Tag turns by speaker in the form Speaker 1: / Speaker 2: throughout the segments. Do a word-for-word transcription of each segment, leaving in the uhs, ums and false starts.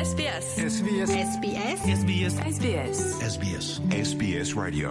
Speaker 1: Ес Би Ес.
Speaker 2: Ес Би Ес.
Speaker 1: Ес Би Ес. Ес Би Ес. Ес Би Ес.
Speaker 2: Ес Би Ес. Ес Би Ес Radio.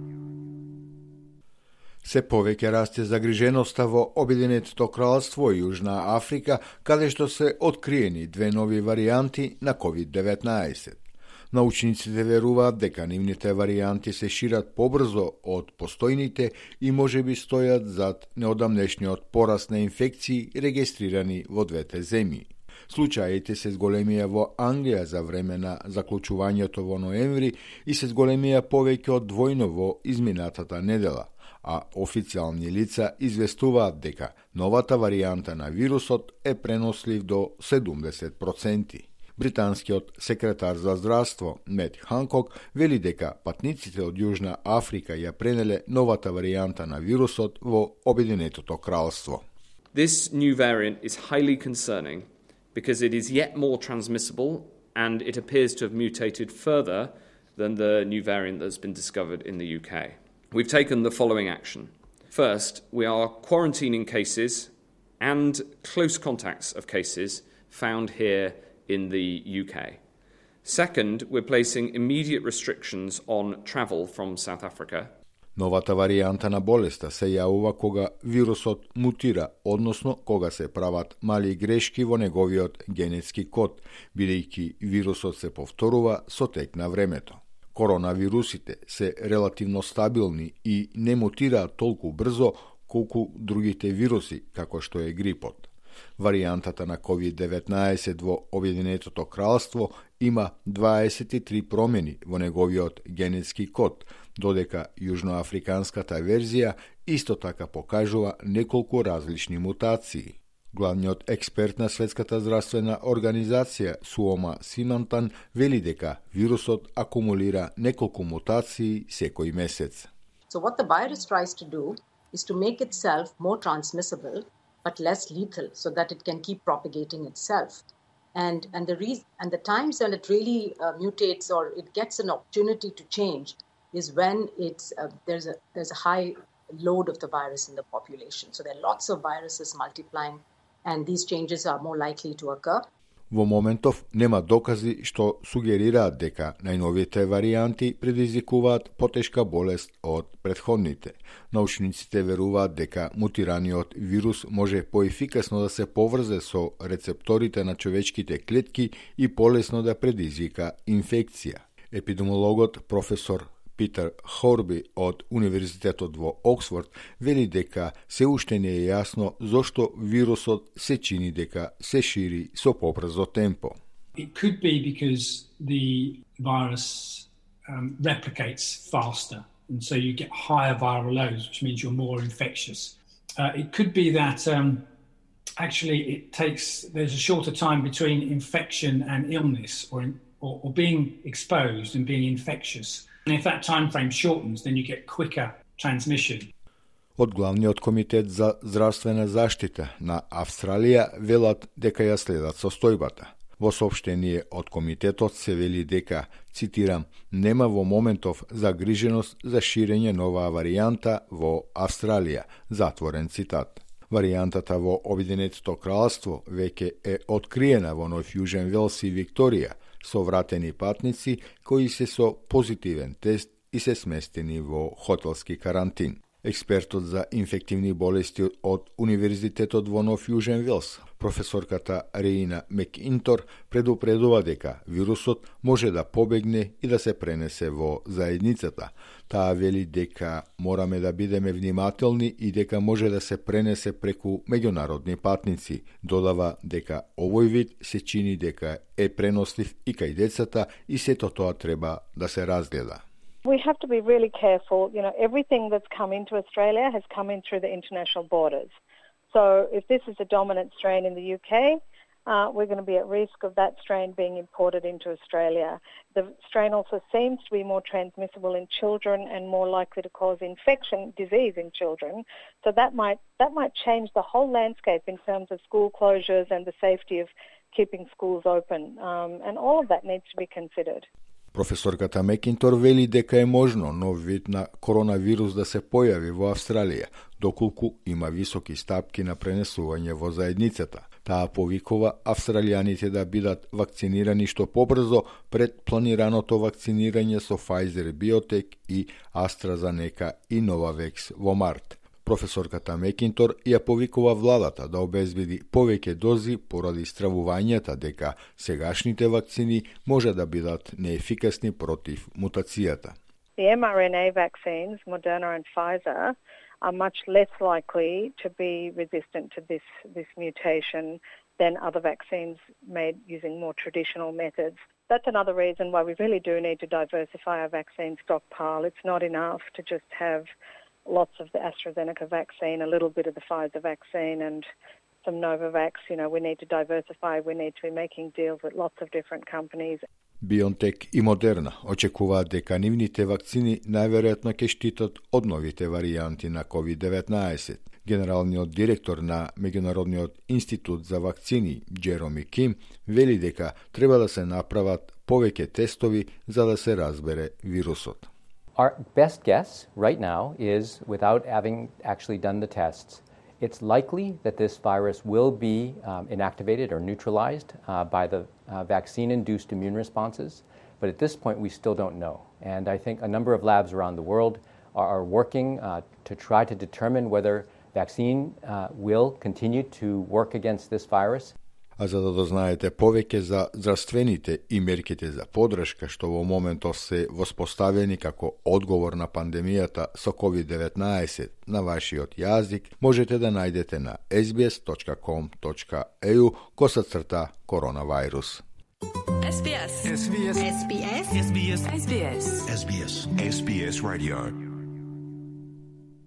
Speaker 3: Се повеќе расте загриженоста во Обединетото кралство и Јужна Африка, каде што се откриени две нови варијанти на ковид деветнаесет. Научниците веруваат дека нивните варијанти се шират побрзо од постојните и можеби стојат зад неодамнешниот пораст на инфекции регистрирани во двете земји. Случаите се зголемија во Англија за време на заклучувањето во ноември и се зголемија повеќе од двојно во изминатата недела, а официјални лица известуваат дека новата варијанта на вирусот е пренослив до седумдесет проценти. Британскиот секретар за здравство Мет Ханкок вели дека патниците од Јужна Африка ја пренеле новата варијанта на вирусот во Обединетото кралство.
Speaker 4: This new variant is highly concerning because it is yet more transmissible and it appears to have mutated further than the new variant that's been discovered in the U K. We've taken the following action. First, we are quarantining cases and close contacts of cases found here in the U K. Second, we're placing immediate restrictions on travel from South Africa.
Speaker 3: Новата варијанта на болеста се јавува кога вирусот мутира, односно кога се прават мали грешки во неговиот генетски код, бидејќи вирусот се повторува со тек на времето. Коронавирусите се релативно стабилни и не мутираат толку брзо колку другите вируси, како што е грипот. Варијантата на ковид деветнаесет во Обединетото кралство има дваесет и три промени во неговиот генетски код, додека јужноафриканската верзија исто така покажува неколку различни мутации. Главниот експерт на Светската здравствена организација Суома Симантан вели дека вирусот акумулира неколку мутации секој месец.
Speaker 5: So what the virus tries to do is to make itself more transmissible but less lethal so that it can keep propagating itself. And and the reason and the times when it really uh, mutates or it gets an opportunity to change is when it's uh, there's a there's a high load of the virus in the population. So there are lots of viruses multiplying and these changes are more likely to occur.
Speaker 3: Во моментов нема докази што сугерираат дека најновите варијанти предизвикуваат потешка болест од претходните. Научниците веруваат дека мутираниот вирус може поефикасно да се поврзе со рецепторите на човечките клетки и полесно да предизвика инфекција. Епидемиологот професор Питер Хорби од Универзитетот во Оксфорд вели дека се уште не е јасно зошто вирусот се чини дека се шири со побрзо темпо.
Speaker 6: It could be because the virus um, replicates faster, and so you get higher viral loads, which means you're more infectious. Uh, it could be that um, actually it takes, there's a shorter time between infection and illness, or, or, or being exposed and being infectious. And if that time frame shortens, then you get quicker transmission.
Speaker 3: Од главниот комитет за здравствена заштита на Австралија велат дека ја следат состојбата. Во соопштение од комитетот се вели дека, цитирам, нема во моментов загриженост за ширење нова варијанта во Австралија, затворен цитат. Варијантата во Обединетото кралство веќе е откриена во Нов Јужен Велс и Викторија, со вратени патници кои се со позитивен тест и се сместени во хотелски карантин. Експертот за инфективни болести од Универзитетот во Нов Јужен Велс, професорката Реина Макинтор, предупредува дека вирусот може да побегне и да се пренесе во заедницата. Таа вели дека мораме да бидеме внимателни и дека може да се пренесе преку меѓународни патници. Додава дека овој вид се чини дека е пренослив и кај децата и сето тоа треба да се разгледа.
Speaker 7: We have to be really careful. You know, everything that's come into Australia has come in through the international borders. So if this is a dominant strain in the U K, uh, we're going to be at risk of that strain being imported into Australia. The strain also seems to be more transmissible in children and more likely to cause infection, disease in children. So that might that might change the whole landscape in terms of school closures and the safety of keeping schools open. Um, and all of that needs to be considered.
Speaker 3: Професорката Макинтор вели дека е можно нов вид на коронавирус да се појави во Австралија, доколку има високи стапки на пренесување во заедницата. Таа повикува австралијаните да бидат вакцинирани што побрзо пред планираното вакцинирање со Pfizer Biotech и AstraZeneca и Novavax во март. Професорката Мекинтор ја повикува владата да обезбеди повеќе дози поради стравувањата дека сегашните вакцини може да бидат неефикасни против мутацијата.
Speaker 7: The mRNA vaccines, Moderna and Pfizer, are much less likely to be resistant to this, this mutation than other vaccines made using more traditional methods. That's another reason why we really do need to diversify our vaccine stockpile. It's not enough to just have lots of the AstraZeneca vaccine, a little bit of the Pfizer vaccine and some Novavax. You know, we need to diversify. We need to be making deals with lots of different companies.
Speaker 3: BioNTech и Moderna очекуваат дека нивните вакцини најверојатно ќе штитат од новите варијанти на ковид деветнаесет. Генералниот директор на Меѓународниот институт за вакцини, Джероми Ким, вели дека треба да се направат повеќе тестови за да се разбере вирусот.
Speaker 8: Our best guess right now is, without having actually done the tests, it's likely that this virus will be um, inactivated or neutralized uh, by the uh, vaccine-induced immune responses. But at this point, we still don't know. And I think a number of labs around the world are, are working uh, to try to determine whether vaccine uh, will continue to work against this virus.
Speaker 3: А за да дознаете повеќе за здравствените и мерките за подршка што во моментов се воспоставени како одговор на пандемијата со ковид деветнаесет на вашиот јазик, можете да најдете на ес би ес точка ком точка е ю косацрта коронавирус.
Speaker 1: S B S.
Speaker 2: S B S.
Speaker 1: S B S. S B S.
Speaker 2: S B S. S B S Radio.